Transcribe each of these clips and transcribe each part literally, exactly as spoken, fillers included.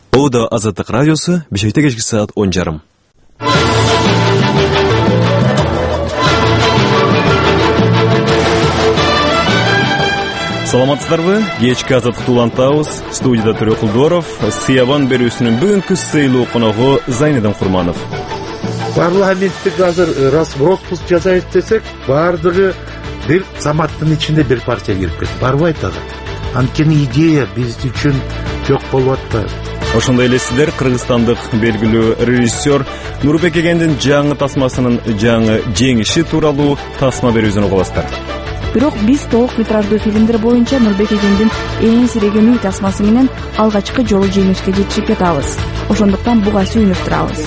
Bu da Azadlık Radyosu, Bişek'te geçki saat on жарым. Саламатсыздарбы? Кечки Азаттык улантабыз. Студияда Төрө Кулдоров, Сиябан берүүсүнүн бүгүнкү сыйлуу коногу Зайнидин Курманов. Парламенттик азыр распропуск жасайт десек, бардыгы бир заматтын ичинде бир партия кирип кетти. Барбайт ага. Анткени идея биз үчүн жок болуп атпайбы. Ошондой эле сиздер Кыргызстандык белгилүү режиссер Нурбек Эгендин жаңы тасмасынын жаңы жеңиши тууралуу тасма берүүсүн угасыздар. Бирок биз толук метраждуу фильмдер боюнча Нурбек Эгендин эң сиреген үй тасмасы менен алгачкы жолу жеңишке жетишип жатабыз. Ошондуктан буга сүйүнүп турабыз.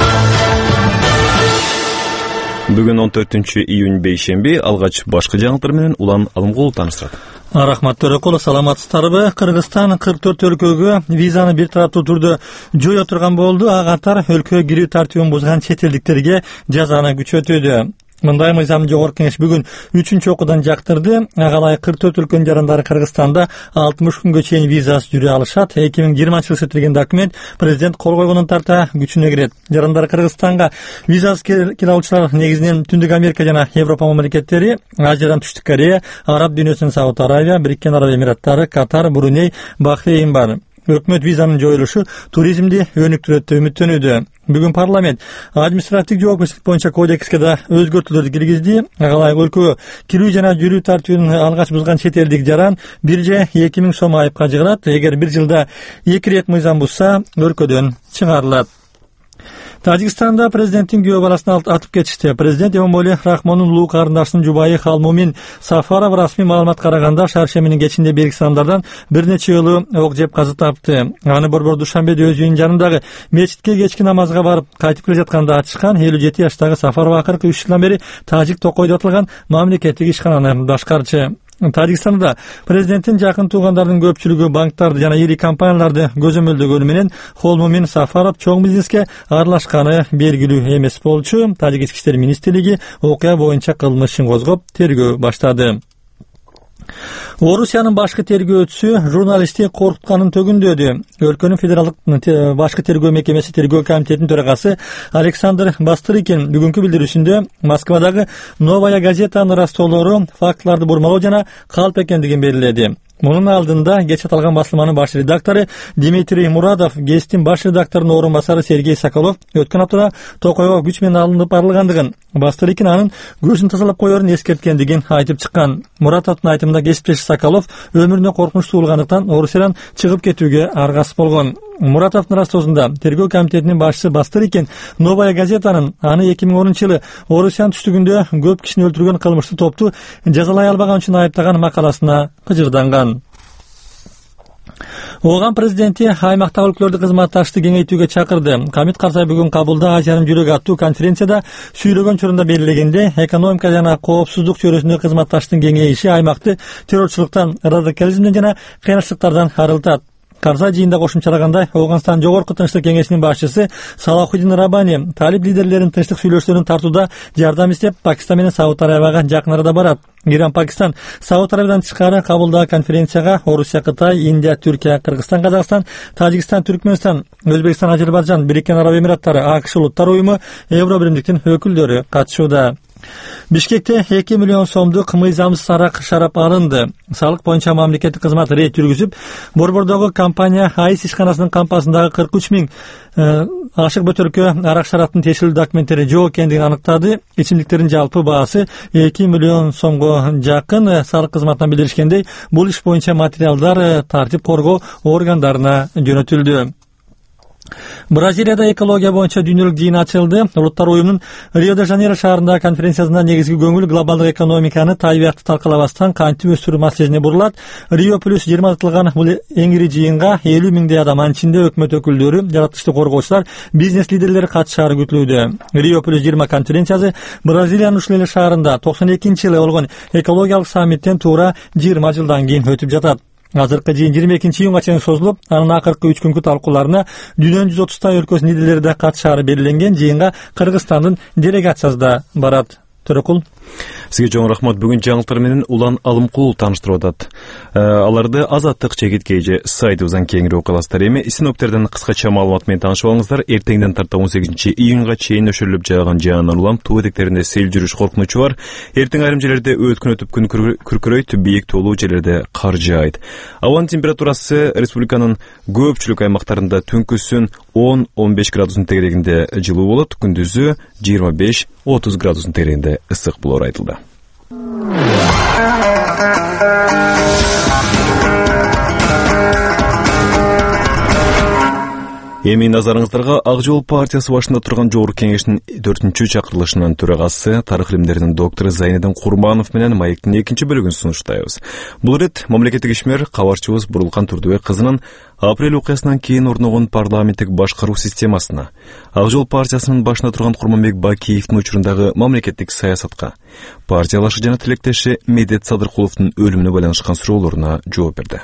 Бүгүн он төртүнчү июнь бейшемби алгач башкы жаңылыктар менен Улан Алымгулов тааныштырат. Рахмат Төрөкул, саламатсыздарбы? Кыргызстан кырк төрт өлкөгө визаны бир тараптуу түрдө жое турган болду. Ага катар өлкөгө кирүү тартибин бузган чет элдиктерге жазаны күчөтүүдө. Мындай мыйзам жогорку кеңеш бүгүн үчүнчү окуудан жактырды. Ага ылайык кырк төрт өлкөнүн жарандары Кыргызстанда алтымыш күнгө чейин визасыз жүрө алышат. эки миң жыйырманчы жылы өтүлгөн документ президент кол койгондон тарта күчүнө кирет. Жарандар Кыргызстанга визасыз келе алуучулар негизинен Түндүк Америка жана Европа мамлекеттери, Азиядан Түштүк Корея, Араб дүйнөсүнүн Сауд Аравия, Бириккен Араб Эмираттары, Катар, Бруней, Бахрейн бар. Өкмөт визанын жоюлушу туризмди өнүктүрөт деп үмүттөнүүдө. Бүгүн парламент административдик жоопкерчилик боюнча кодекске да өзгөртүүлөрдү киргизди. Ага ылайык өлкөгө кирүү жана жүрүү тартибин алгач бузган чет элдик жаран бир же эки миң сом айыпка жыгылат. Эгер бир жылда эки рет мыйзам бузса, өлкөдөн чыгарылат. Тажикстанда президенттин күйөө баласын атып кетишти. Президент Эмомали Рахмондун улуу карындашынын жубайы Халмумин Сафаров расмий маалымат караганда шаршеминин кечинде белгисиз адамдардан бир нече жолу ок жеп каза тапты. Аны борбор Душанбеде өз үйүнүн жанындагы мечитке кечки намазга барып кайтып келе жатканда ачышкан. элүү жети жаштагы Сафаров акыркы үч жылдан бери Тажик Токой деп аталган мамлекеттик ишкананы башкарчы. Тажикстанда президенттин жакын туугандарынын көпчүлүгү банктарды жана ири компанияларды көзөмөлдөгөнү менен Холмумин Сафаров чоң бизнеске аралашканы белгилүү эмес болчу. Тажик ички иштер министрлиги окуя боюнча кылмыш ишин козгоп тергөө баштады. Орусиянын башкы тергөөчүсү журналистти коркутканын төгүндөдү. Өлкөнүн федералдык башкы тергөө мекемеси тергөө комитетинин төрагасы Александр Бастрыкин бүгүнкү билдирүүсүндө Москвадагы Новая газетанын растоолору фактыларды бурмалоо жана калп экендигин белгиледи. Мунун алдында кеч аталган басылманын баш редактору Дмитрий Мурадов, гезиттин баш редакторунун орун басары Сергей Соколов өткөн аптада Токойго күч менен алынып барылгандыгын, Бастрыкин анын көзүн тазалап коерун эскерткендигин айтып чыккан. Мурадовдун айтымында кесиптеши Соколов өмүрүнө коркунуч туулгандыктан Орусиядан чыгып кетүүгө аргасыз болгон. Муратовдун растоосунда тергөө комитетинин башчысы Бастрыкин Новая газетанын аны эки миң онунчу жылы Орусиянын түштүгүндө көп кишини өлтүргөн кылмыштуу топту жазалай албаган үчүн айыптаган макаласына кыжырданган. Оған президенти аймактагы өлкөлөрдү кызматташты кеңейтүүгө чакырды. Камит Карсай бүгүн Кабулда Азиянын жүрөгү аттуу конференцияда сүйлөгөн чорунда белгилегенде, экономика жана коопсуздук чөйрөсүндө кызматташтын кеңейиши аймакты террорчулуктан, радикализмден жана кыйынчылыктардан арылтат. Карсай жыйында кошумчалагандай, Ауганстан жогорку тынчтык кеңешинин башчысы Салахуддин Раббани талиб лидерлерин тынчтык сүйлөшүүлөрүн тартууда жардам издеп Пакистан менен Сауд Аравияга жакын арада барат. Иран, Пакистан, Сауд Аравиядан тышкары Кабулдагы конференцияга Орусия, Кытай, Индия, Түркия, Кыргызстан, Казакстан, Тажикстан, Түркмөнстан, Өзбекстан, Азербайжан, Бириккен Араб Эмираттары, АКШ улуттар уюму, Евробиримдиктин өкүлдөрү катышууда. Бишкекте эки миллион сомдук мыйзамсыз арак шарап алынды. Салык боюнча мамлекеттик кызмат рейд жүргүзүп, борбордогу компания АИС ишканасынын кампасындагы кырк үч миң ашык бөтөлкө арак шараптын тиешелүү документтери жок экендигин аныктады. Ичимдиктердин жалпы баасы эки миллион сомго жакын. Салык кызматынан билдиришкендей, бул иш боюнча материалдар тартип коргоо органдарына жөнөтүлдү. Бразилияда экология боюнча дүйнөлүк жыйын ачылды. Улуттар уюмунун Рио-де-Жанейро шаарындагы конференциясында негизги көңүл глобалдык экономиканы табиятты талкалабастан кантип өстүрүү маселесине бурулат. Рио плюс жыйырма аталган бул эң ири жыйынга элүү миңдей адам, анын ичинде өкмөт өкүлдөрү, жаратылышты коргоочулар, бизнес лидерлери катышаары күтүлүүдө. Рио плюс жыйырма конференциясы Бразилиянын ушул эле шаарында токсон экинчи жылы болгон экологиялык саммиттен туура жыйырма жылдан кийин өтүп жатат. Азыркы жыйын жыйырма экинчи июнга чейин созулуп, анын акыркы үч күнкү талкууларына дүйнөнүн жүз отуздай өлкөсүнүн лидерлери да катышаары белгиленген. Жыйынга Кыргызстандын делегациясы да барат. Төрөкул. Сизге чоң рахмат. Бүгүн жаңылыктар менен Улан Алымкулов тааныштырып атат. Аларды Азаттык чегиткей же сайтыбыздан кеңири окуй аласыздар. Эми синоптиктерден кыскача маалымат менен таанышып алыңыздар. Эртеңден тарта он сегизинчи июнга чейин өшүрүлүп жааган жаандан улам тоо этектеринде сел жүрүш коркунучу бар. Эртең айрым жерлерде өткөн өтүп күн күркүрөйт, бийик тоолуу жерлерде кар жаайт. Абанын температурасы республиканын көпчүлүк аймактарында түнкүсүн он он беш градустун тегерегинде жылуу болот, күндүзү жыйырма беш отуз градустун тегерегинде ысык болору айтылды. Эми назарыңыздарга Ак Жол партиясы башында турган Жогорку Кеңештин төртүнчү чакырылышынын төрагасы, тарых илимдеринин доктору Зайнедин Курманов менен маектин экинчи бөлүгүн сунуштайбыз. Бул ирет мамлекеттик ишмер кабарчыбыз Бурулкан Турдубек кызынын апрель окуясынан кийин орногон парламенттик башкаруу системасына, Ак Жол партиясынын башында турган Курманбек Бакиевдин учурундагы мамлекеттик саясатка, партиялашы жана тилектеши Медет Садыркуловдун өлүмүнө байланышкан суроолоруна жооп берди.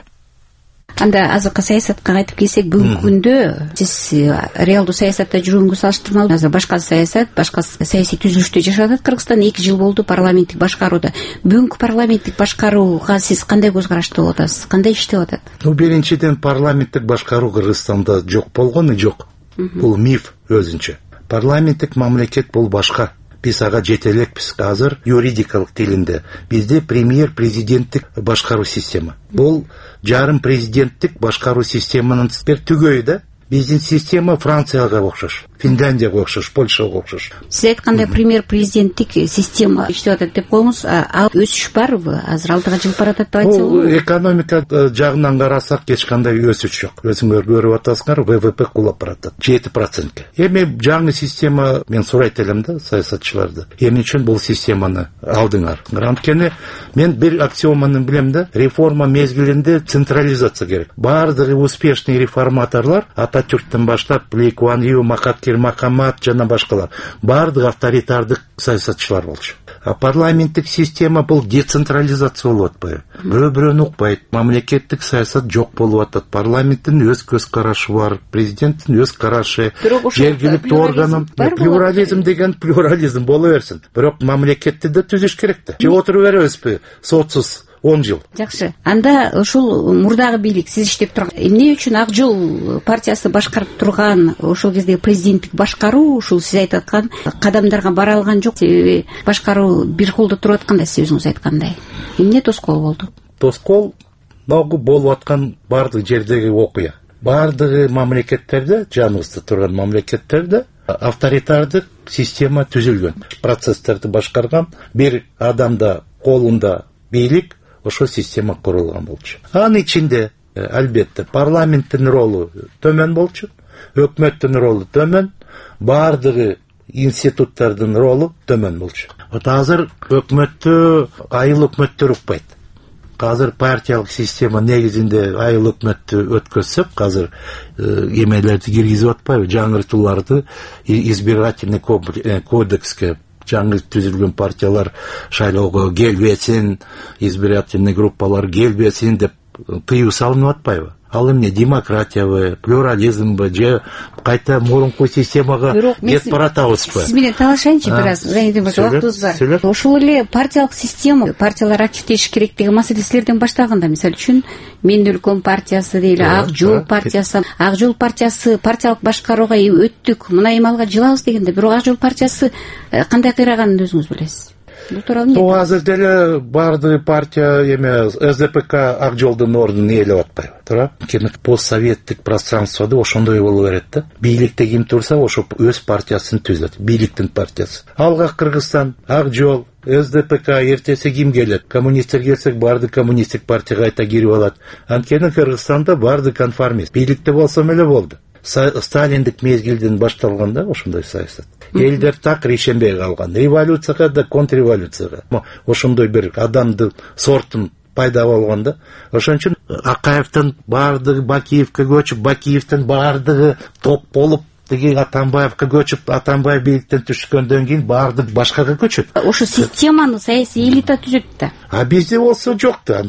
Анда азыркы саясатка кайтып келсек, бүгүнкү күндө сиз реалдуу саясатта жүргөнгө салыштырмалуу азыр башка саясат, башка саясий түзүлүштө жашап атат Кыргызстан. эки жыл болду парламенттик башкарууда. Бүгүнкү парламенттик башкарууга сиз кандай көз карашты болуп атасыз? Кандай иштеп атат? Ну, биринчиден парламенттик башкаруу Кыргызстанда жок болгону жок. Бул миф өзүнчө. Парламенттик мамлекет бул башка. Биз ага жете элекпиз. Азыр юридикалык тилинде бизде премьер президенттик башкаруу система. Бул жарым президенттик башкаруу системанын бир түгөйү да. Биздин система Францияга окшош, Финляндияга окшош, Польшага окшош. Сиз айткандай премьер президенттик система иштеп атат деп коюңуз. Ал өсүш барбы? Азыр алдыга жылып баратат деп айтсак болобу? Экономика жагынан карасак эч кандай өсүш жок. Өзүңөр көрүп атасыңар, вэ вэ пэ кулап баратат жети процентке. Эми жаңы система, мен сурайт элем да саясатчыларды. Эмне үчүн бул системаны алдыңар? Анткени мен бир аксиоманы билем да, реформа мезгилинде централизация керек. Бардыгы успешный реформаторлор Ататюрктен баштап Ли Куан Ю, Махатхир Мохаммад жана башкалар бардыгы авторитардык саясатчылар болчу. А парламенттик система бул децентрализация болуп атпайбы? Бирөө-бирөөнү укпайт. Мамлекеттик саясат жок болуп атат. Парламенттин өз көз карашы бар, президенттин өз карашы, жергиликтүү органын плюрализм деген плюрализм боло берсин. Бирок мамлекетти да түзүш керек да. Же отуруп беребизби сотсуз он жыл. Жакшы. Анда ушул мурдагы бийлик сиз иштеп турган эмне үчүн Ак Жол партиясы башкарып турган ошол кездеги президенттик башкаруу ушул сиз айтып аткан кадамдарга бара алган жок? Себеби башкаруу бир колдо туруп атканда сиз өзүңүз айткандай. Эмне тоскоол болду? Тоскоол могу болуп аткан бардык жердеги окуя. Бардыгы мамлекеттерде, жаныбызда турган мамлекеттерде авторитардык система түзүлгөн. Процесстерди башкарган бир адамда колунда бийлик ошо система курулган болчу. Анын ичинде албетте парламенттин ролу төмөн болчу, өкмөттүн ролу төмөн, бардыгы институттардын ролу төмөн болчу. Вот азыр өкмөттү айыл өкмөттөр укпайт. Азыр партиялык система негизинде айыл өкмөттү өткөзсөк, азыр эмелерди киргизип атпайбы, жаңыртууларды избирательный кодекске жаңы түзүлгөн партиялар шайлоого келбесин, избирательный группалар келбесин деп тыюу салынып атпайбы? Ал эмне демократиябы, плюрализмбы же кайта мурунку системага кетип баратабызбы? Сиз менен талашайынчы бир аз, убактыбыз бар. Ошол эле партиялык система, партиялар активдеши керек деген маселелерден баштаганда, мисалы үчүн Мен өлкөм партиясы дейли, Ак Жол партиясы, Ак Жол партиясы партиялык башкарууга өттүк, мына эмалга жылабыз дегенде, бирок Ак Жол партиясы кандай кыйраганын өзүңүз билесиз. Бул тууралуу эмне? Азыр деле бардыгы партия эме эс дэ пэ ка Ак Жолдун ордун ээлеп атпайбы, туура? Кene постсоветтик пространствода ошондой боло берет да. Бийликте ким турса, ошо өз партиясын түзөт, бийликтин партиясы. Алга Кыргызстан, Ак Жол, эс дэ пэ ка эртеси ким келет? Коммунисттер келсек, барды коммунисттик партияга кайта кирип алат. Анткени Кыргызстанда барды конформист. Бийликте болсом эле болду. Сталиндик мезгилден башталганда ошондой саясат. Элдер так решенбей калган. Революцияга да контрреволюцияга. Ошондой бир адамдын сортун пайда болгондо. Ошон үчүн Акаевдин бардыгы Бакиевке көчүп, Бакиевдин бардыгы топ болуп, деги Атамбаевке көчүп, Атамбаев бийликтен түшкөндөн кийин бардык башкага көчөт. Ошо системаны саясий элита түзөт да. А бизде болсо жок да.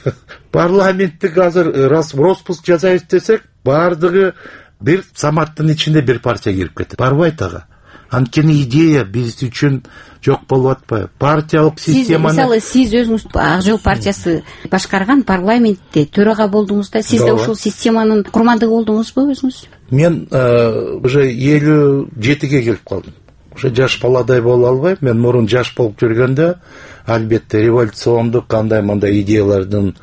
Парламенттик азыр распуск жасайбыз десек, бардыгы бир саматтын ичинде бир партия кирип кетет. Барбайт ага. Анткени идея биз үчүн жок болуп атпайбы? Партиялык системаны... Мисалы, сиз өзүңүз Ак Жол партиясы башкарган парламентте төрага болдуңуз да, сиз да ушул системанын курмандыгы болдуңузбу өзүңүз? Мен уже элүү жетиге келип калдым. Уже жаш баладай боло албайм. Мен мурун жаш болуп жүргөндө албетте революциондук кандай мындай идеялардын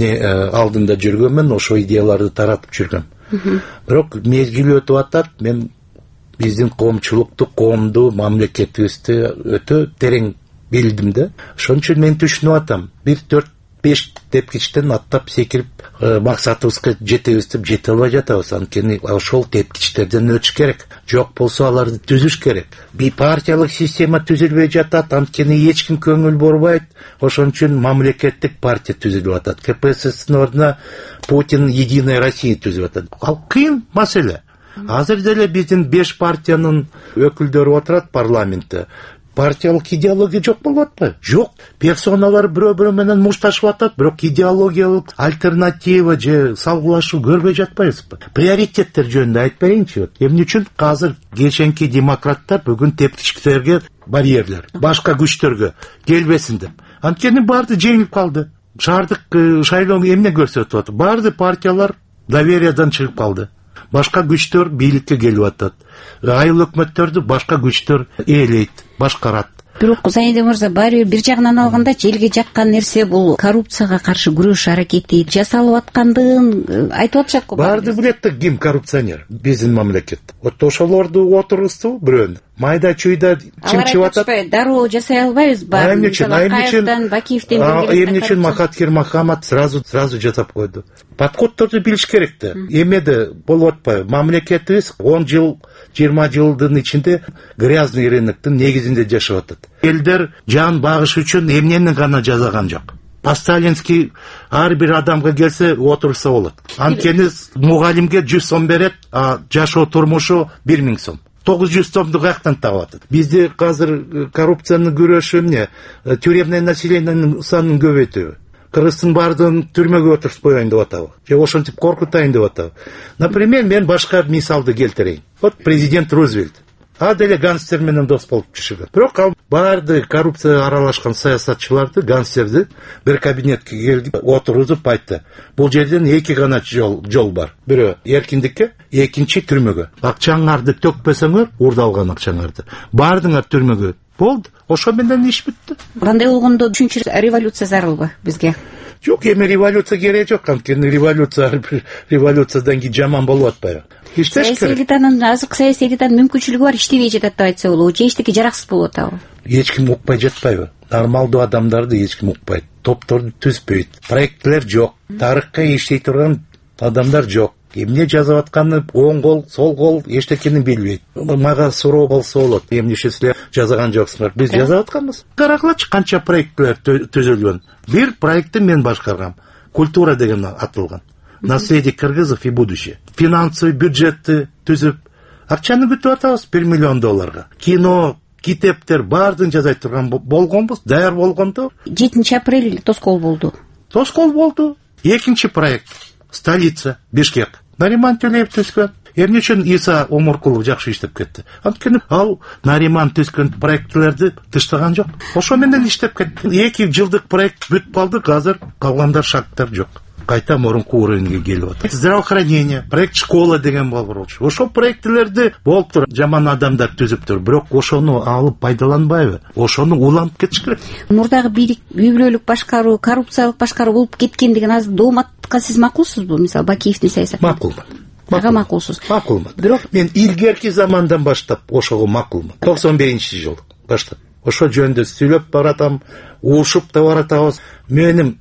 алдында жүргөнмүн, ошо идеяларды таратып жүргөм. Бирок мезгил өтүп атат, мен биздин коомчулукту, коомду, мамлекетибизди өтө терең билдим да. Ошон үчүн мен түшүнүп атам. бир төрт беш тепкичтен аттап секирип максатыбызга жетебиз деп жете албай жатабыз. Анткени ошол тепкичтерден өтүш керек. Жок болсо аларды түзүш керек. Би партиялык система түзүлбөй жатат, анткени эч ким көңүл бурбайт. Ошон үчүн мамлекеттик партия түзүлүп атат. ка пэ эс эстин ордуна Путин Единая Россия түзүп атат. Ал кыйын маселе. Азыр деле биздин беш партиянын өкүлдөрү отурат парламентте. Партиялык идеология жок болуп атпайбы? Жок. Персоналар бирөө-бирөө менен мушташып атат, бирок идеологиялык альтернатива же салгылашуу көрбөй жатпайбызбы? Приоритеттер жөнүндө айтып берейинчи. Эмне үчүн азыр кеченки демократтар бүгүн тепкичтерге барьерлер, башка күчтөргө келбесин деп. Анткени баарды жеңип калды. Шаардык шайлоо эмне көрсөтүп атат? Баарды партиялар довериядан чыгып калды. Башка күчтөр бийликке келип атат. Айыл өкмөттөрдү башка күчтөр ээлейт, башкарат. Бирок Зайнидин мырза, баары бир жагынан алганда желге жаккан нерсе бул коррупцияга каршы күрөш аракети жасалып аткандыгын айтып атышат го. Баарды билет да ким коррупционер биздин мамлекетте. Вот ошолорду отургузду бирөөнү. Майда чуйда чимчип атат. Дароо жасай албайбыз баары. Акаевден, Бакиевден эмне үчүн Махатхир Мохаммад сразу сразу жасап койду. Подходдорду билиш керек да. Эмеде болуп атпайбы? Мамлекетибиз он жыл, жыйырма жылдын ичинде грязный рыноктун негизинде жашап атат. Элдер жан багыш үчүн эмнени гана жасаган жок. По-сталински ар бир адамга келсе отурса болот. Анткени мугалимге жүз сом берет, а жашоо турмушу бир миң сом. тогуз жүз сомду каяктан таап атат? Бизде азыр коррупциянын күрөшү эмне? Тюремный населениянын санын көбөйтүү. Кыргыздын баардыгын түрмөгө отуруп коеюн деп атабы? Же ошентип коркутайын деп атабы? Например, мен башка мисалды келтирейин. Вот президент Рузвельт. А деле гангстер менен дос болуп жүргөн. Бирок ал баарды коррупцияга аралашкан саясатчыларды, гангстерди бир кабинетке келди, отургузуп айтты. Бул жерден эки гана жол жол бар. Бирөө эркиндикке, экинчи түрмөгө. Акчаңарды төкпөсөңөр, урдалган акчаңарды. Баардыңар түрмөгө. Болду. Ошо менен иш бүттү. Кандай болгондо үчүнчү революция зарылбы бизге? Жок, эми революция керек жок. Анткени революция ар бир революциядан кийин жаман болуп атпайбы? Иштеш керек. Саясий элитанын, азыркы саясий элитанын мүмкүнчүлүгү бар, иштебей жатат деп айтса болобу, же эчтеке жараксыз болуп атабы? Эч ким укпай жатпайбы? Нормалдуу адамдарды эч ким укпайт. Топторду түзбөйт. Проекттер жок. Тарыхка иштей турган адамдар жок. Эмне жазып атканы оң кол, сол кол эчтекени билбейт. Мага суроо болсо болот. Эмне силер жазган жоксуңар? Биз жазып атканбыз. Карагылачы канча проекттер түзүлгөн. Бир проектти мен башкаргам. Культура деген атылган. Наследие кыргызов и будущее. Финансовый бюджетти түзүп, акчаны күтүп атабыз бир миллион долларга. Кино, китептер баардыгын жазай турган болгонбуз, даяр болгондо. жетинчи апрель тоскоол болду. Тоскоол болду. Экинчи проект. Столица, Бишкек. Нариман Төлеев түзгөн. Эмне үчүн Иса Омуркулов жакшы иштеп кетти? Анткени ал Нариман түзгөн проектлерди тыштаган жок. Ошо менен иштеп кетти. эки жылдык проект бүтүп калды, азыр калгандар шарттар жок. Кайта мурунку уровеньге келип атат. Здравоохранение, проект школа деген болчу. Ошо проектлерди болуптур, жаман адамдар түзүптүр, бирок ошону алып пайдаланбайбы? Ошону уланып кетиш керек. Мурдагы бийлик үй бүлөлүк башкаруу, коррупциялык башкаруу болуп кеткендигин азыр дооматка сиз макулсузбу? Мисалы Бакиевдин саясаты. Макулмун. Ага, макулсуз. Макулмун. Бирок мен илгерки замандан баштап ошого макулмун. токсон бешинчи жыл баштап. Ошо жөнүндө сүйлөп баратам, уушуп да баратабыз. Менин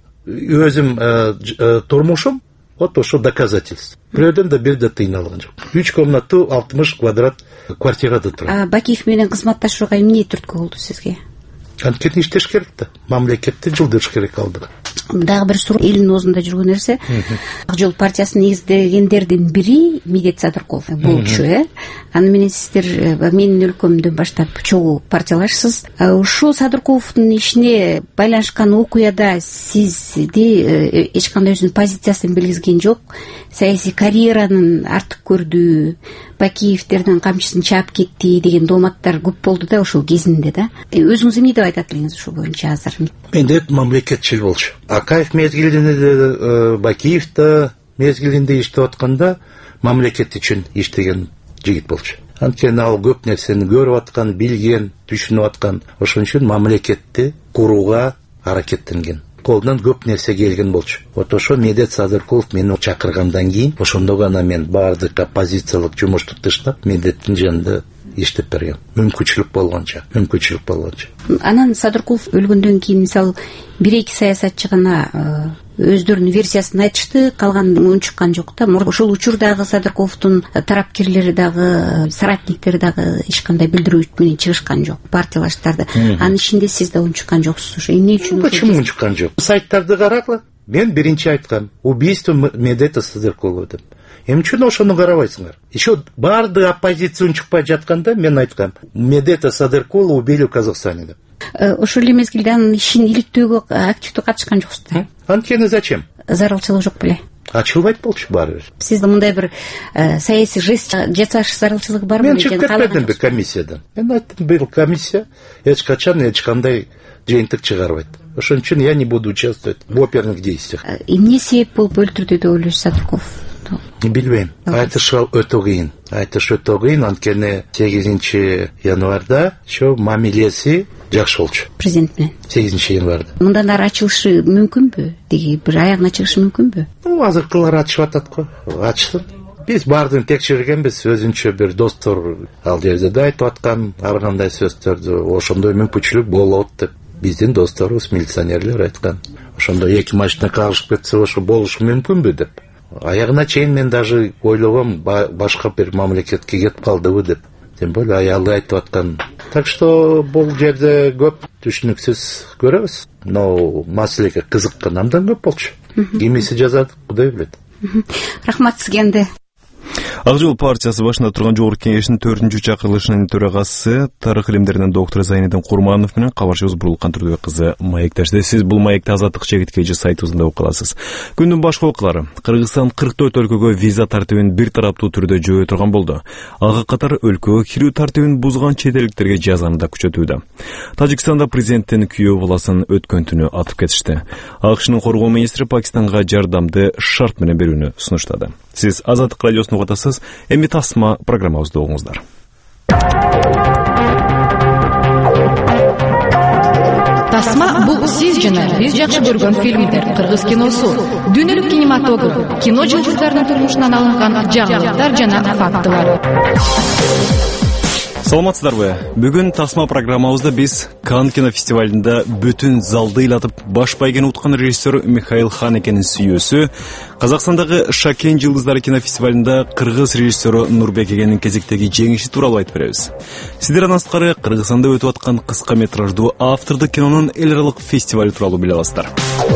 өзүм турмушум вот ошо доказательство. Бирөөдөн да бир да тыйын алган жок. үч комнаттуу алтымыш квадрат квартирада турат. А Бакиев менен кызматташууга эмне түрткү болду сизге? Анткени иштеш керек да, мамлекетти жылдырыш керек алдыга. Дагы бир суроо, элдин оозунда жүргөн нерсе, Ак жол партиясын негиздегендердин бири Медет Садыркулов болчу, э. Аны менен сиздер менин өлкөмдөн баштап чогуу партиялашсыз. Ушул Садыркуловдун ишине байланышкан окуяда сизди эч кандай өзүнүн позициясын билгизген жок, саясий карьеранын артык көрдү, Бакиевдердин камчысын чаап кетти деген дооматтар көп болду да ошол кезинде да. Өзүңүз эмне деп айтат элеңиз ушул боюнча азыр? Менде мамлекетчил болчу. Акаев мезгилинде, Бакиев да мезгилинде иштеп атканда мамлекет үчүн иштеген жигит болчу. Анткени ал көп нерсени көрүп аткан, билген, түшүнүп аткан. Ошон үчүн мамлекетти курууга аракеттенген. Колунан көп нерсе келген болчу. Вот ошо Медет Садыркулов мени чакыргандан кийин, ошондо гана мен баардык оппозициялык жумушту таштап, Медеттин жанында иштеп берген. Мүмкүнчүлүк болгонча, мүмкүнчүлүк болгонча. Анан Садыркулов өлгөндөн кийин, мисалы, бир-эки саясатчы гана өздөрүнүн версиясын айтышты, калган унчуккан жок да. Ошол учурдагы Садыркуловдун тарапкерлери дагы, соратниктери дагы эч кандай билдирүү менен чыгышкан жок, партиялаштарды. Анын ичинде сиз да унчуккан жоксуз. Ошо эмне үчүн? Почему унчуккан жок? Сайттарды карагыла. Мен биринчи айткам, убийство Медета Садыркулова деп. Эмне үчүн ошону карабайсыңар? Еще баардык оппозиция унчукпай жатканда мен айткам, Медета Садыркулова убили в Казахстане деп. Ошол эле мезгилде анын ишин иликтөөгө активдүү катышкан жоксуз. Анткени зачем? Зарылчылык жок беле? Ачылбайт болчу баары бир. Сизде мындай бир саясий жест жасаш зарылчылыгы барбы? Мен чыгып кетпедим бе комиссиядан. Мен айттым, бул комиссия эч качан эч кандай жыйынтык чыгарбайт. Ошон үчүн я не буду участвовать в оперных действиях. Эмне себеп болуп өлтүрдү деп ойлойсуз Садыркулов? Билбейм. Айтыш өтө кыйын. Айтыш өтө кыйын, анткени сегизинчи январда ошо мамилеси жакшы болчу. Президент менен. сегизинчи январда. Мындан ары ачылышы мүмкүнбү? Деги бир аягына чыгышы мүмкүнбү? Ну, азыркылар ачып атат го. Ачсын. Биз баардыгын текшергенбиз, өзүнчө бир достор ал жерде да айтып аткан ар кандай сөздөрдү, ошондой мүмкүнчүлүк болот деп биздин досторубуз, милиционерлер айткан. Ошондо эки машина кагышып кетсе, ошо болушу мүмкүнбү деп. Аягына чейин мен даже ойлогом, башка бир мамлекетке кетип калдыбы деп. Тем более аялы айтып аткан. Так что бул жерде көп түшүнүксүз көрөбүз. Но маселеге кызыккан андан көп болчу. Кимиси жазат, Кудай билет. Рахмат сизге. Энди Ак жол партиясы башында турган жогорку кеңештин төртүнчү чакырылышынын төрагасы, тарых илимдеринин доктору Зайнидин Курманов менен кабарчыбыз Бурулкан Турдубек кызы маектешти. Сиз бул маекти Азаттык чегиткейчи сайтыбызында окуп каласыз. Күндүн башка окуулары: Кыргызстан кырк төрт өлкөгө виза тартибин бир тараптуу түрдө жөө турган болду. Ага катар өлкөгө кирүү тартибин бузган чет элдиктерге жазаны да күчөтүүдө. Тажикстанда президенттин күйөө баласын өткөн түнү атып кетишти. АКШнын коргоо министри Пакистанга жардамды шарт менен берүүнү сунуштады. Сиз Азаттык радиосун угатасыз. Эми тасма программабызды оңуңуздар. Тасма бул сиз жана биз жакшы көргөн фильмдер, кыргыз киносу, дүйнөлүк кинематограф, кино жылдыздарынын турмушунан алынган жаңылыктар жана фактылар. Саламатсыздарбы? Бүгүн тасма программабызда биз Канн кинофестивалында бүтүн залды ыйлатып баш байгени уткан режиссер Михаил Ханекенин сүйөөсү, Казакстандагы Шакен жылдыздары кинофестивалында кыргыз режиссеру Нурбек Эгенин кезектеги жеңиши тууралуу айтып беребиз. Сиздер андан сырткары Кыргызстанда өтүп аткан кыска метраждуу автордук кинонун эл аралык фестивали тууралуу биле аласыздар.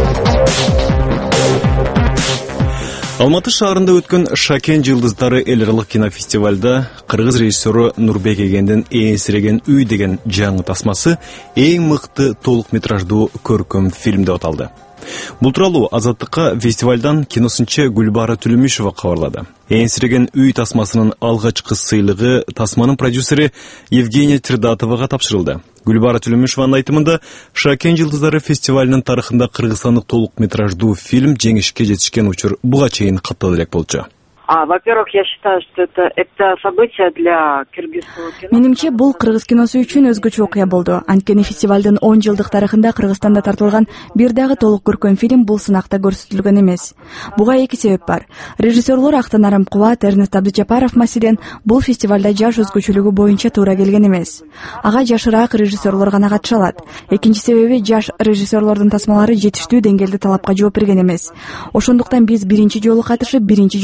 Алматы шаарында өткөн Шакен жылдыздары эл аралык кинофестивалда кыргыз режиссеру Нурбек Эгендин Ээнсиреген үй деген жаңы тасмасы эң мыкты толук метраждуу көркөм фильм деп аталды. Бул тууралуу Азаттыкка фестивалдан киносунчу Гүлбара Түлүмүшова кабарлады. Ээнсиреген үй тасмасынын алгачкы сыйлыгы тасманын продюсери Евгения Трдатовага тапшырылды. Гүлбара Түлүмүшованын айтымында, Шакен жылдыздары фестивалынын тарыхында кыргызстандык толук метраждуу фильм жеңишке жетишкен учур буга чейин каттала элек болчу. А, во-первых, я считаю, что это, это событие для кыргызского кино. Менимче, бул кыргыз киносу үчүн өзгөчө окуя болду. Анткени фестивалдын он жылдык тарыхында Кыргызстанда тартылган бир дагы толук көркөм фильм бул сынакта көрсөтүлгөн эмес. Буга эки себеп бар. Режиссерлор Актан Арамкулат, Эрнест Абдыжапаров маселен бул фестивалда жаш өзгөчөлүгү боюнча туура келген эмес. Ага жашыраак режиссерлор гана катыша алат. Экинчи себеби жаш режиссерлордун тасмалары жетиштүү деңгээлде талапка жооп берген эмес. Ошондуктан биз биринчи жолу катышып, биринчи жолу жеңдик.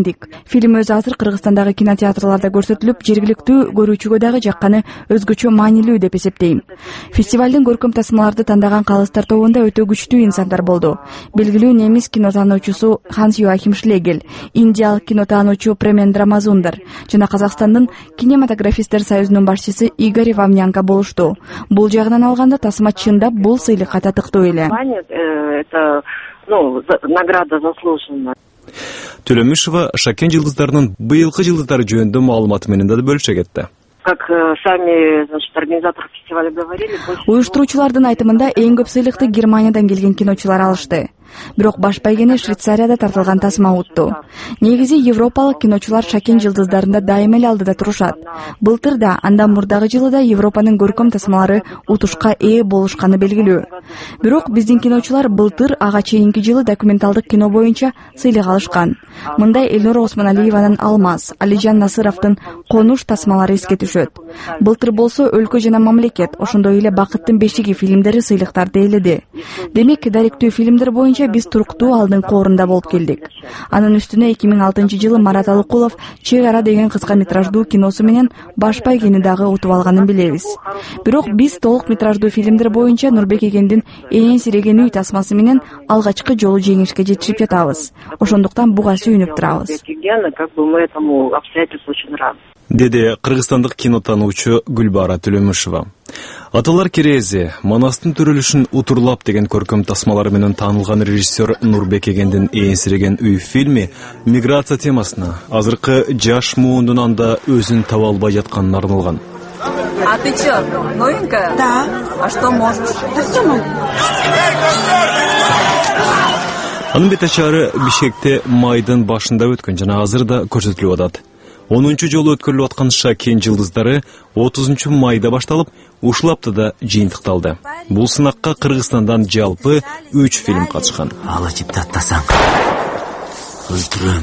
келдик. Фильм өзү азыр Кыргызстандагы кинотеатрларда көрсөтүлүп, жергиликтүү көрүүчүгө дагы жакканы өзгөчө маанилүү деп эсептейм. Фестивалдын көркөм тасмаларды тандаган калыстар тобунда өтө күчтүү инсандар болду. Белгилүү немис кинотаануучусу Ханс Йоахим Шлегель, индиялык кинотаануучу Премендра Мазундар жана Казакстандын кинематографисттер союзунун башчысы Игорь Вавнянко болушту. Бул жагынан алганда тасма чындап бул сыйлыкка татыктуу эле. Это, ну, награда заслуженная. Төлөмүшова Шакен жылдыздарынын быйылкы жылдыздары жөнүндө маалыматы менен да бөлүшө кетти. Как сами, значит, организаторы фестиваля говорили, уюштуруучулардын айтымында эң көп сыйлыкты Германиядан келген киночулар алышты. Бирок баш байгени Швейцарияда тартылган тасма утту. Негизи европалык киночулар Шакен жылдыздарында дайыма эле алдыда турушат. Былтыр да, андан мурдагы жылы да Европанын көркөм тасмалары утушка ээ болушканы белгилүү. Бирок биздин киночулар былтыр ага чейинки жылы документалдык кино боюнча сыйлык алышкан. Мындай Элнура Осмоналиеванын Алмаз, Алижан Насыровдун Конуш тасмалары эске түшөт. Былтыр болсо Өлкө жана мамлекет, ошондой эле Бакыттын бешиги фильмдери сыйлыктарды ээледи. Демек, даректүү фильмдер боюнча биз туруктуу алдыңкы орунда болуп келдик. Анын үстүнө эки миң алтынчы жылы Марат Алыкулов Чек ара деген кыска метраждуу киносу менен баш байгени дагы утуп алганын билебиз. Бирок биз толук метраждуу фильмдер боюнча Нурбек Эгендин Ээн сиреген үй тасмасы менен алгачкы жолу жеңишке жетишип жатабыз. Ошондуктан буга сүйүнүп турабыз. Деди кыргызстандык кинотануучу Гүлбара Төлөмүшова. Аталар керези, Манастын төрөлүшүн утурлап деген көркөм тасмалары менен таанылган режиссер Нурбек Эгендин Ээн сиреген үй фильми миграция темасына азыркы жаш муундун анда өзүн таба албай жатканына арналган. А ты чё, новенькая? Да. А что можешь? Да все могу. Анын бетачары Бишкекте майдын башында өткөн жана азыр да көрсөтүлүп атат. онунчу жолу өткөрүлүп аткан Шакен жылдыздары отузунчу майда башталып, ушул аптада жыйынтыкталды. Бул сынакка Кыргызстандан жалпы үч фильм катышкан. Ала жипти аттасаң, өлтүрөм.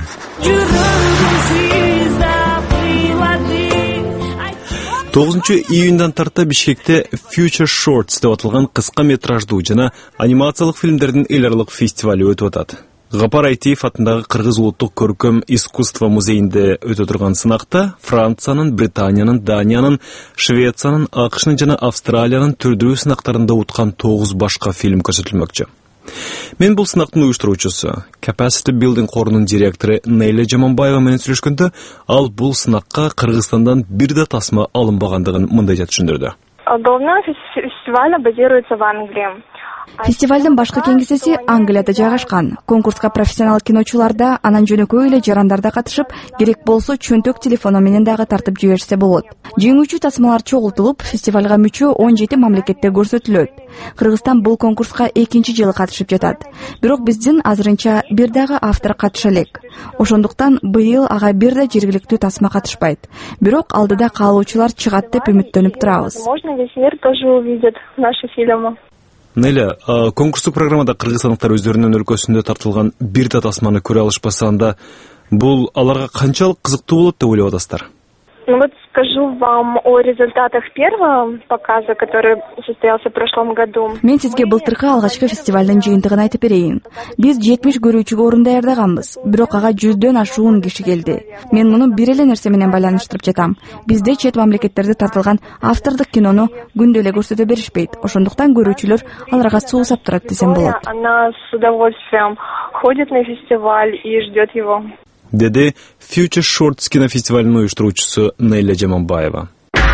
тогузунчу июндан тарта Бишкекте Future Shorts деп аталган кыска метраждуу жана анимациялык фильмдердин эл аралык фестивали өтүп атат. Гапар Айтиев атындагы Кыргыз улуттук көркөм искусство музейинде өтө турган сынакта Франциянын, Британиянын, Даниянын, Швециянын, АКШнын жана Австралиянын түрдүү сынактарында уткан тогуз башка фильм көрсөтүлмөкчү. Мен бул сынактын уюштуруучусу, Capacity Building корунун директору Нейля Жаманбаева менен сүйлөшкөндө, ал бул сынакка Кыргызстандан бир да тасма алынбагандыгын мындайча түшүндүрдү. Головной фестиваль базируется в Англии. Фестивалдын башкы кеңсеси Англияда жайгашкан. Конкурска профессионал киночуларда, анан жөнөкөй эле жарандарда катышып, керек болсо чөнтөк телефону менен дагы тартып жиберсе болот. Жеңүүчү тасмалар чогултулуп, фестивалга мүчө он жети мамлекетте көрсөтүлөт. Кыргызстан бул конкурска экинчи жылы катышып жатат. Бирок биздин азырынча бир дагы автор катыша элек. Ошондуктан быйыл ага бир да жергиликтүү тасма катышпайт. Бирок алдыда каалоочулар чыгат деп үмүттөнүп турабыз. Возможно, весь мир тоже увидит наши фильмы. Неля, конкурстук программада кыргызстандыктар өздөрүнүн өлкөсүндө тартылган бир да тасманы көрө алышпаса, анда бул аларга канчалык кызыктуу болот деп ойлоп атасыздар? Ну вот скажу вам о результатах первого показа, который состоялся в прошлом году. Мен сизге былтыркы алгачкы фестивалдын жыйынтыгын айтып берейин. Биз жетимиш көрүүчүгө орун даярдаганбыз, бирок ага жүздөн ашуун киши келди. Мен муну бир эле нерсе менен байланыштырып жатам. Бизде чет мамлекеттерде тартылган автордук кинону күндө эле көрсөтө беришпейт. Ошондуктан көрүүчүлөр аларга суусап турат десем болот. Она с удовольствием ходит на фестиваль и ждет его. Деди Future Shorts кинофестивалынын уюштуруучусу Нейля Жаманбаева.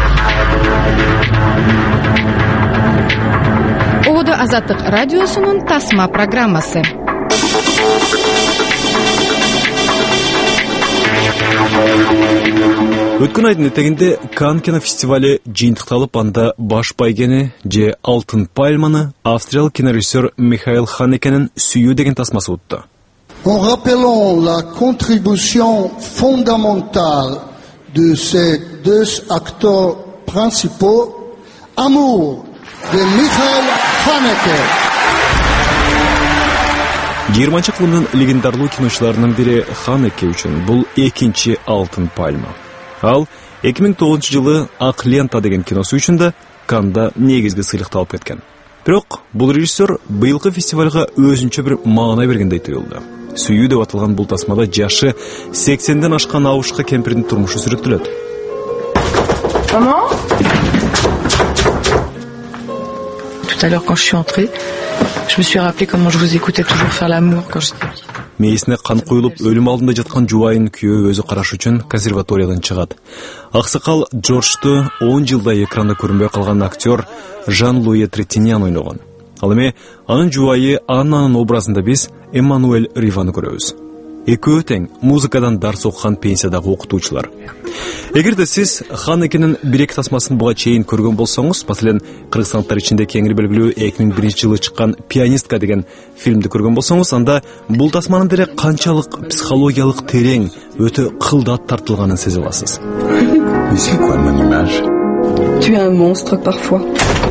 Оодо Азаттык радиосунун тасма программасы. Өткөн айдын этегинде Канн кинофестивали жыйынтыкталып, анда баш байгени же Алтын пальманы австриялык кинорежиссер Михаил Ханекенин Сүйүү деген тасмасы утту. En rappelant la contribution fondamentale de ces deux acteurs principaux, Amour de Michael Haneke. жыйырманчы кылымдын легендарлуу киночуларынын бири Ханеке үчүн бул экинчи Алтын пальма. Ал эки миң тогузунчу жылы Ак лента деген киносу үчүн да Каннда негизги сыйлыкты алып кеткен. Бирок бул режиссер быйылкы фестивалга өзүнчө бир маана бергендей туюлду. Сүйүү деп аталган бул тасмада жашы сексенден ашкан абышка кемпирдин турмушу сүрөттөлөт. Tout à l'heure, quand je suis entrée, je me suis rappelé comment je vous écoutais toujours faire l'amour quand j'étais petite. Мейисине кан куюлуп, өлүм алдында жаткан жубайын күйөө өзү караш үчүн консерваториядан чыгат. Аксакал Джорджту он жылдай экранда көрүнбөй калган актер Жан-Луи Третиньян ойногон. Ал эми анын жубайы Аннанын образында биз Эммануэль Риваны көрөбүз. Экөө тең музыкадан дарс окуган пенсиядагы окутуучулар. Эгерде сиз Хан экенин бир-эки тасмасын буга чейин көргөн болсоңуз, маселен, кыргызстандыктар ичинде кеңири белгилүү эки миң биринчи жылы чыккан «Пианистка» деген фильмди көргөн болсоңуз, анда бул тасманын деле канчалык психологиялык терең, өтө кылдат тартылганын сезе аласыз. Tu es un monstre parfois.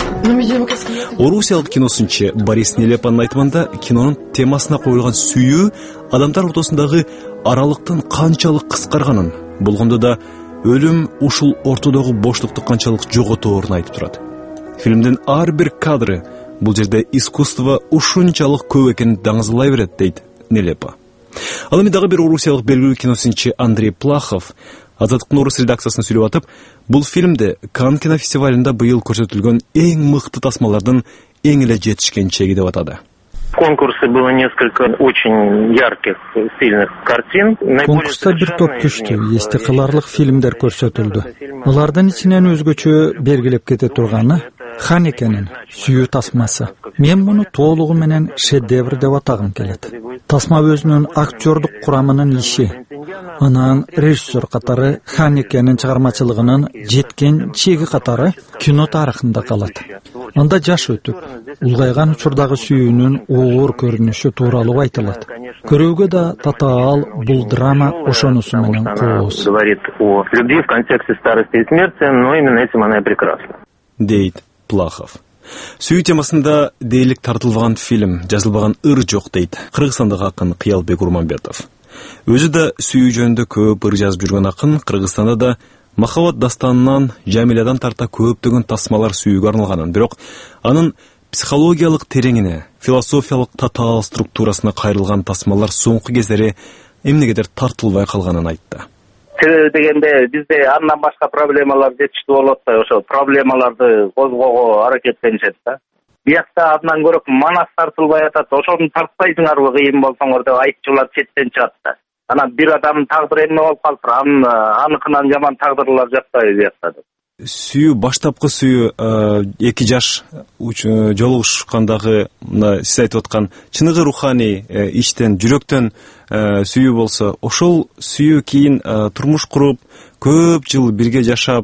Орусиялык киносунчу Борис Нелепанын айтымында, кинонун темасына коюлган сүйүү адамдар ортосундагы аралыктын канчалык кыскарганын, болгондо да өлүм ушул ортодогу боштукту канчалык жоготорун айтып турат. Фильмдин ар бир кадры бул жерде искусство ушунчалык көп экенин даңызлай берет, дейт Нелепа. Ал эми дагы бир орусиялык белгилүү киносунчу Андрей Плахов Азаттыктын орус редакциясына сүйлөп атып, бул фильмде Канн кинофестивалында быйыл көрсөтүлгөн эң мыкты тасмалардын эң эле жетишкенчеги деп атады. В конкурсе было несколько очень ярких, сильных картин. Конкурста бир топ күчтүү, эсте каларлык фильмдер көрсөтүлдү. Алардын ичинен өзгөчө бергилеп кете турганы Хан экенин сүйүү тасмасы. Мен муну толугу менен шедевр деп атагым келет. Тасма өзүнүн актёрдук курамынын иши. Анан режиссер катары Хан экенин чыгармачылыгынын жеткен чеги катары кино тарыхында калат. Анда жаш өтүп, улгайган учурдагы сүйүүнүн оор көрүнүшү тууралуу айтылат. Көрүүгө да татаал бул драма ошонусу менен кооз. Говорит о любви в контексте старости и смерти, но именно этим она и прекрасна. Дейт Плахов. Сүйүү темасында дээрлик тартылбаган фильм, жазылбаган ыр жок, дейт Кыргызстандагы акын Кыялбек Урманбетов. Өзү да сүйүү жөнүндө көп ыр жазып жүргөн акын Кыргызстанда да махабат дастанынан, Жамилядан тарта көптөгөн тасмалар сүйүүгө арналганын, бирок анын психологиялык тереңине, философиялык татаал структурасына кайрылган тасмалар соңку кездери эмнегедир тартылбай калганын айтты. Себеби дегенде бизде андан башка проблемалар жетиштүү болуп атпайбы, ошо проблемаларды козгоого аракеттенишет да. Биякта абдан көрөк манас тартылбай атат, ошону тартпайсыңарбы кыйын болсоңор деп айтчулар четтен чыгат да. Анан бир адамдын тагдыры эмне болуп калыптыр, анын аныкынан жаман тагдырлар жатпайбы биякта деп. Сүйүү, баштапкы сүйүү эки жаш жолугушкандагы сиз айтып аткан чыныгы руханий ичтен, жүрөктөн сүйүү болсо, ошол сүйүү кийин турмуш куруп, көп жыл бирге жашап,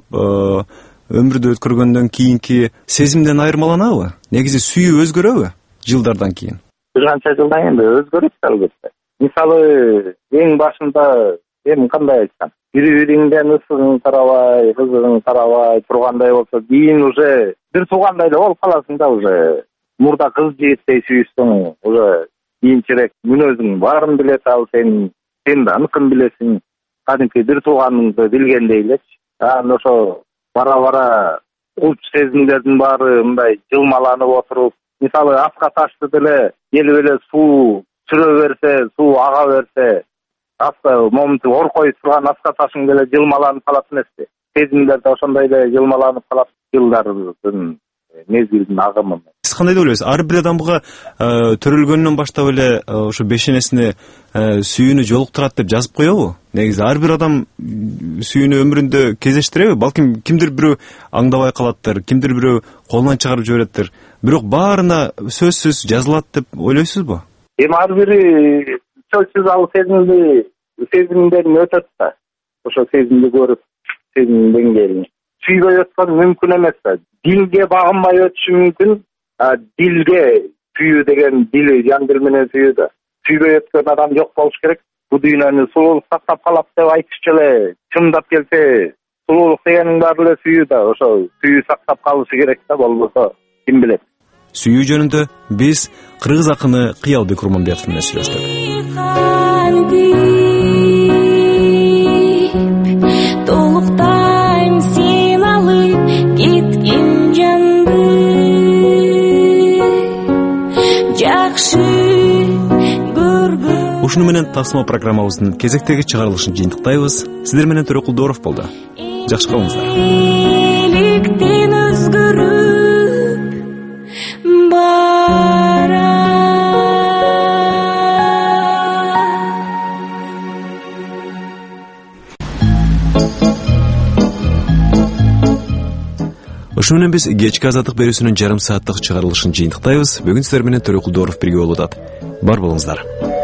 өмүрдү өткөргөндөн кийинки сезимден айырмаланабы? Негизи сүйүү өзгөрөбү жылдардан кийин? Бир канча жылдан кийин өзгөрөт албетте. Мисалы, эң башында эми кандай айтсам, бири-бириңден ысыгың карабай, кызыгың карабай тургандай болсо, кийин уже бир туугандай эле болуп каласың да, уже мурда кыз жигиттей сүйүшсөң, уже кийинчерээк мүнөзүң баарын билет, ал сен сен да аныкын билесиң, кадимки бир тууганыңды билгендей элечи. Анан ошо бара-бара кулч сезимдердин баары мындай жылмаланып отуруп, мисалы аска ташты деле келип эле суу сүрө берсе, суу ага берсе, аска момунту оркой турган аска ташың деле жылмаланып калат эмеспи? Сезимдер да ошондой эле жылмаланып калат жылдардын мезгилдин агымы. Сиз кандай деп ойлойсуз? Ар бир адамга төрөлгөндөн баштап эле ошо бешенесине сүйүүнү жолуктурат деп жазып коебу? Негизи ар бир адам сүйүүнү өмүрүндө кездештиреби? Балким кимдир бирөө аңдабай калаттыр, кимдир бирөө колунан чыгарып жибереттир. Бирок баарына сөзсүз жазылат деп ойлойсузбу? Эми ар бири сөзсүз ал сезимди сезимден өтөт да. Ошо сезимди көрүп, сезимдин деңгээлин сүйбөй өткөн мүмкүн эмес да. Дилге багынбай өтүшү мүмкүн. А дилге сүйүү деген дили жан дил менен сүйүү да. Сүйбөй өткөн адам жок болуш керек. Бу дүйнөнү сулуулук сактап калат деп айтышчу эле. Чындап келсе, сулуулук дегенин баары эле сүйүү да. Ошо сүйүү сактап калышы керек да, болбосо ким билет. Сүйүү жөнүндө биз кыргыз акыны Кыялбек Урманбетов менен сүйлөштүк. Ушуну менен тасма программабыздын кезектеги чыгарылышын жыйынтыктайбыз. Сиздер менен Төрөкулдоров болду. Жакшы калыңыздар. Электен өзгөрүп бара. Ошону менен биз кечки азаттык берүүсүнүн жарым сааттык чыгарылышын жыйынтыктайбыз. Бүгүн сиздер менен Төрөкулдоров бирге болуп атат. Бар болуңуздар.